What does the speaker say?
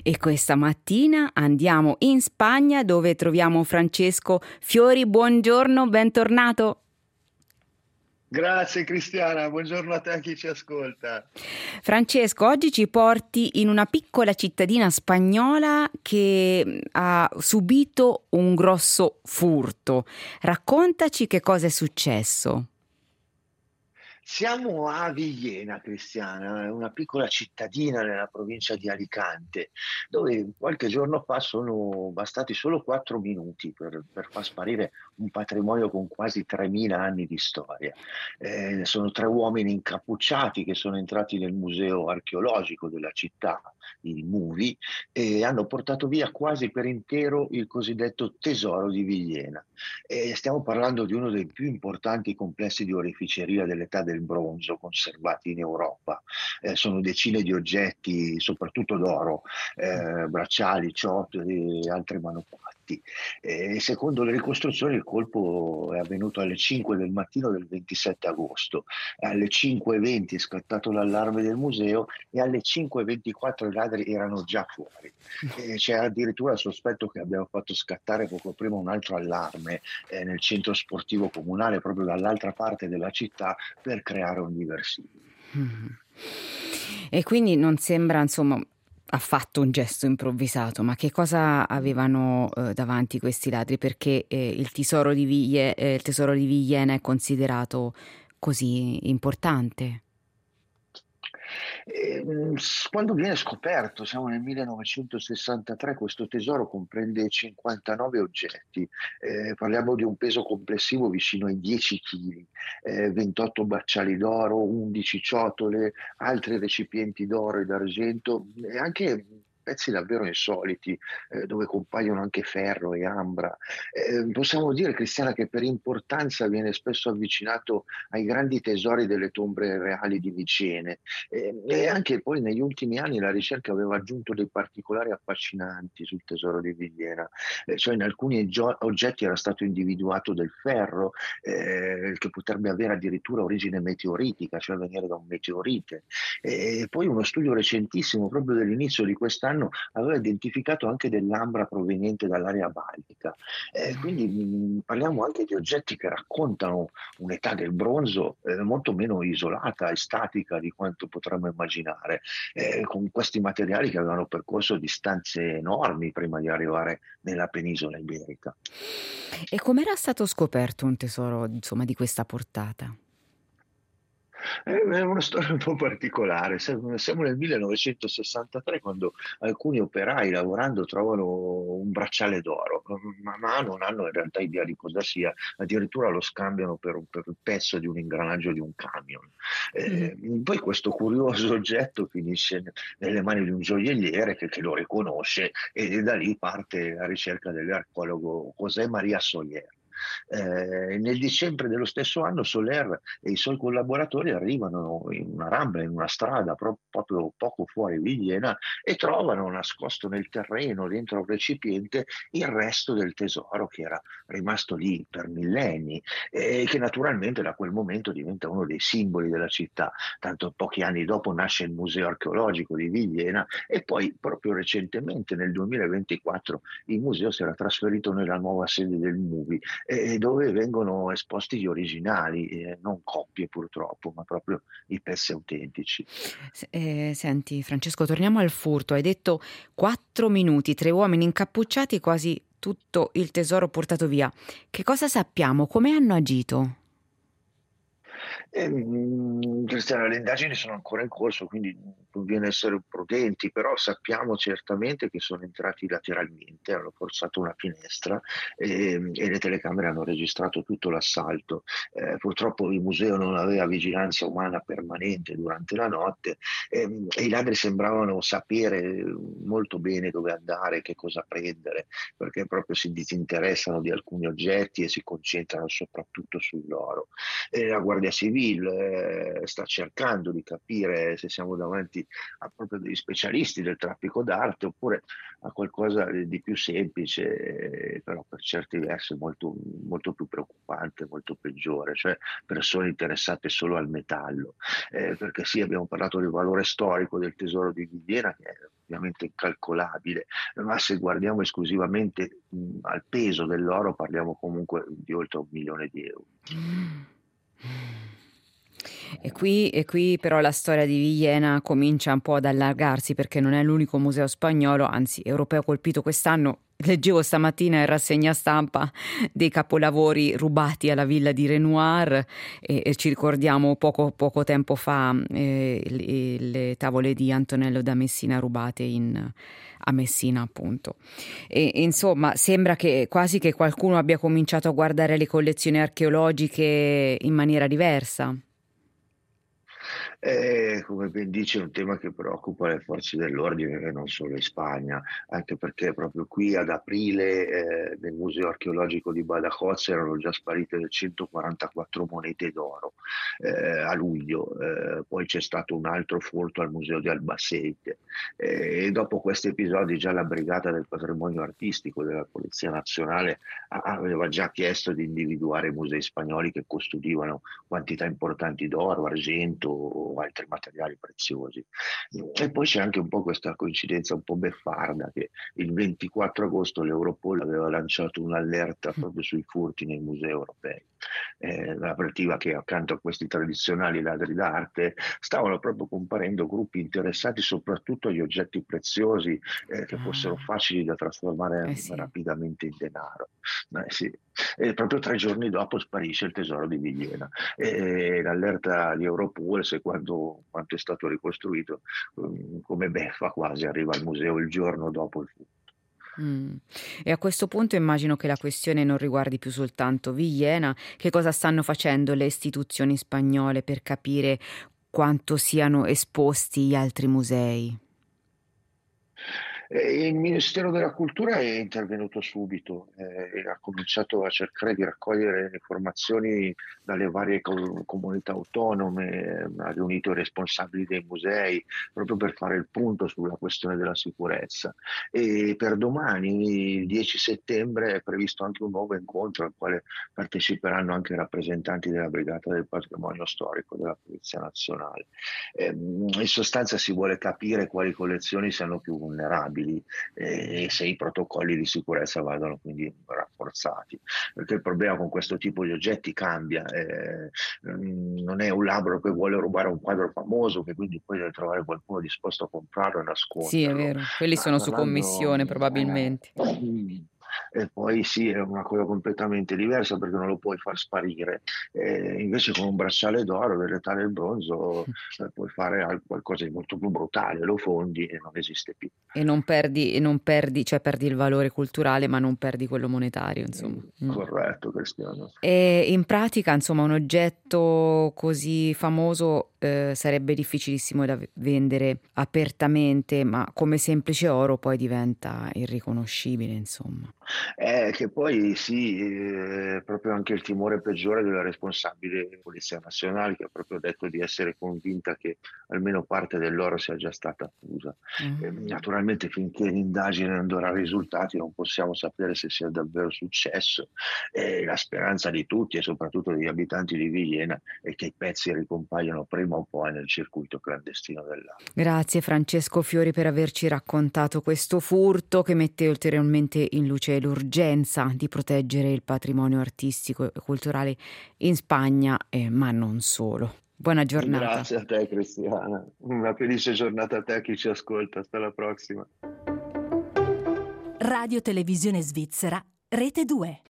E questa mattina andiamo in Spagna dove troviamo Francesco Fiori. Buongiorno, bentornato. Grazie Cristiana, buongiorno a te e a chi ci ascolta. Francesco, oggi ci porti in una piccola cittadina spagnola che ha subito un grosso furto. Raccontaci che cosa è successo. Siamo a Villena, Cristiana, una piccola cittadina nella provincia di Alicante, dove qualche giorno fa sono bastati solo 4 minuti per far sparire un patrimonio con quasi 3000 anni di storia. Sono 3 uomini incappucciati che sono entrati nel museo archeologico della città, il MUVI, e hanno portato via quasi per intero il cosiddetto tesoro di Villena. Stiamo parlando di uno dei più importanti complessi di oreficeria dell'età del bronzo conservati in Europa. Sono decine di oggetti, soprattutto d'oro, bracciali, ciotoli e altri manufatti. Secondo le ricostruzioni il colpo è avvenuto alle 5 del mattino del 27 agosto. Alle 5:20 è scattato l'allarme del museo e alle 5:24 i ladri erano già fuori. C'è addirittura il sospetto che abbiano fatto scattare poco prima un altro allarme nel centro sportivo comunale proprio dall'altra parte della città per creare un diversivo. E quindi non sembra, insomma, affatto un gesto improvvisato, ma che cosa avevano davanti questi ladri? Perché il tesoro di Villena è considerato così importante? Quando viene scoperto, siamo nel 1963, questo tesoro comprende 59 oggetti, parliamo di un peso complessivo vicino ai 10 kg, 28 bracciali d'oro, 11 ciotole, altri recipienti d'oro e d'argento e anche pezzi davvero insoliti, dove compaiono anche ferro e ambra. Possiamo dire, Cristiana, che per importanza viene spesso avvicinato ai grandi tesori delle tombe reali di Vicene. E anche poi negli ultimi anni la ricerca aveva aggiunto dei particolari affascinanti sul tesoro di Villena, cioè in alcuni oggetti era stato individuato del ferro, che potrebbe avere addirittura origine meteoritica, cioè venire da un meteorite. E poi uno studio recentissimo, proprio dell'inizio di quest'anno, aveva identificato anche dell'ambra proveniente dall'area baltica. Quindi parliamo anche di oggetti che raccontano un'età del bronzo molto meno isolata e statica di quanto potremmo immaginare, con questi materiali che avevano percorso distanze enormi prima di arrivare nella penisola iberica. E com'era stato scoperto un tesoro, insomma, di questa portata? È una storia un po' particolare. Siamo nel 1963 quando alcuni operai lavorando trovano un bracciale d'oro, ma non hanno in realtà idea di cosa sia, addirittura lo scambiano per un pezzo di un ingranaggio di un camion. Mhm. Poi questo curioso oggetto finisce nelle mani di un gioielliere che lo riconosce e da lì parte la ricerca dell'archeologo José María Soler. Nel dicembre dello stesso anno Soler e i suoi collaboratori arrivano in una rambla, in una strada proprio poco fuori Villena e trovano nascosto nel terreno, dentro un recipiente, il resto del tesoro che era rimasto lì per millenni e che naturalmente da quel momento diventa uno dei simboli della città. Tanto pochi anni dopo nasce il Museo Archeologico di Villena e poi proprio recentemente nel 2024 il museo si era trasferito nella nuova sede del MUVI dove vengono esposti gli originali, non coppie purtroppo, ma proprio i pezzi autentici. Senti Francesco, torniamo al furto. Hai detto 4 minuti, 3 uomini incappucciati, quasi tutto il tesoro portato via. Che cosa sappiamo? Come hanno agito? Cristiano, le indagini sono ancora in corso, quindi conviene essere prudenti, però sappiamo certamente che sono entrati lateralmente, hanno forzato una finestra e le telecamere hanno registrato tutto l'assalto. Purtroppo il museo non aveva vigilanza umana permanente durante la notte e i ladri sembravano sapere molto bene dove andare, che cosa prendere, perché proprio si disinteressano di alcuni oggetti e si concentrano soprattutto sull'oro. La Guardia Civile civile sta cercando di capire se siamo davanti a proprio degli specialisti del traffico d'arte oppure a qualcosa di più semplice, però per certi versi molto, molto più preoccupante, molto peggiore, cioè persone interessate solo al metallo. Perché sì, abbiamo parlato del valore storico del tesoro di Villena, che è ovviamente incalcolabile, ma se guardiamo esclusivamente al peso dell'oro parliamo comunque di oltre 1 milione di euro. E qui però la storia di Villena comincia un po' ad allargarsi, perché non è l'unico museo spagnolo, anzi europeo, colpito quest'anno. Leggevo stamattina in rassegna stampa dei capolavori rubati alla villa di Renoir, e ci ricordiamo poco tempo fa le tavole di Antonello da Messina rubate a Messina, appunto. E insomma, sembra che quasi che qualcuno abbia cominciato a guardare le collezioni archeologiche in maniera diversa. Come ben dice, è un tema che preoccupa le forze dell'ordine e non solo in Spagna, anche perché proprio qui ad aprile nel Museo archeologico di Badajoz erano già sparite 144 monete d'oro a luglio, poi c'è stato un altro furto al Museo di Albacete e dopo questi episodi già la Brigata del Patrimonio Artistico della Polizia Nazionale aveva già chiesto di individuare i musei spagnoli che custodivano quantità importanti d'oro, argento o altri materiali preziosi. E poi c'è anche un po' questa coincidenza un po' beffarda che il 24 agosto l'Europol aveva lanciato un'allerta proprio sui furti nei musei europei. Avvertiva che accanto a questi tradizionali ladri d'arte stavano proprio comparendo gruppi interessati soprattutto agli oggetti preziosi che fossero Ah, facili da trasformare eh sì. rapidamente in denaro. Sì. E proprio 3 giorni dopo sparisce il tesoro di Villena. E l'allerta di Europol, secondo quanto è stato ricostruito, come beffa quasi, arriva al museo il giorno dopo il furto. Mm. E a questo punto immagino che la questione non riguardi più soltanto Villena. Che cosa stanno facendo le istituzioni spagnole per capire quanto siano esposti gli altri musei? Il Ministero della Cultura è intervenuto subito e ha cominciato a cercare di raccogliere informazioni dalle varie comunità autonome, ha riunito i responsabili dei musei proprio per fare il punto sulla questione della sicurezza. E per domani, il 10 settembre, è previsto anche un nuovo incontro al quale parteciperanno anche rappresentanti della Brigata del Patrimonio Storico della Polizia Nazionale. In sostanza si vuole capire quali collezioni siano più vulnerabili e se i protocolli di sicurezza vadano quindi rafforzati. Perché il problema con questo tipo di oggetti cambia. Non è un labbro che vuole rubare un quadro famoso che quindi poi deve trovare qualcuno disposto a comprarlo e Sì, è nasconderlo. vero, quelli Ma sono su parlando... commissione probabilmente. e poi sì, è una cosa completamente diversa perché non lo puoi far sparire. Invece con un bracciale d'oro dell'età del bronzo puoi fare qualcosa di molto più brutale, lo fondi e non esiste più. E non perdi, cioè perdi il valore culturale, ma non perdi quello monetario, insomma. Mm. Corretto, Cristiano. E in pratica, insomma, un oggetto così famoso sarebbe difficilissimo da vendere apertamente, ma come semplice oro poi diventa irriconoscibile, insomma. Che poi sì, proprio anche il timore peggiore della responsabile di Polizia Nazionale che ha proprio detto di essere convinta che almeno parte dell'oro sia già stata fusa. Ah. Naturalmente finché l'indagine non darà risultati non possiamo sapere se sia davvero successo. La speranza di tutti e soprattutto degli abitanti di Villena è che i pezzi ricompaiano prima o poi nel circuito clandestino dell'arte. Grazie Francesco Fiori per averci raccontato questo furto che mette ulteriormente in luce l'urgenza di proteggere il patrimonio artistico e culturale in Spagna, ma non solo. Buona giornata. Grazie a te Cristiana, una felice giornata a te a chi ci ascolta, hasta la prossima. Radio Televisione Svizzera, Rete 2.